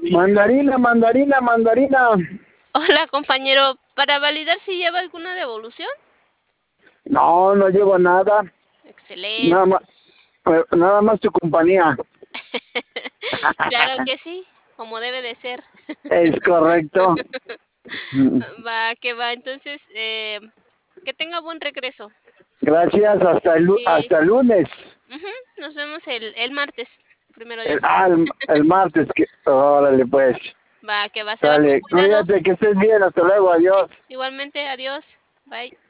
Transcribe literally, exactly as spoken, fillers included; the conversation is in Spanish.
Mandarina, mandarina, mandarina. Hola, compañero. Para validar si lleva alguna devolución. No, no llevo nada. Nada Excelente. más, eh, nada más tu compañía. Claro que sí, como debe de ser. Es correcto. Mm, Va, que va. Entonces, eh, que tenga buen regreso. Gracias, hasta el, lu- Sí. hasta el lunes. Ujú, nos vemos el, el martes. Primero El, Dios. ah, el, el martes. Que, órale, pues. Va, que va. Se va con Dale, cuidado. cuídate, que estés bien. Hasta luego, adiós. Igualmente, adiós. Bye.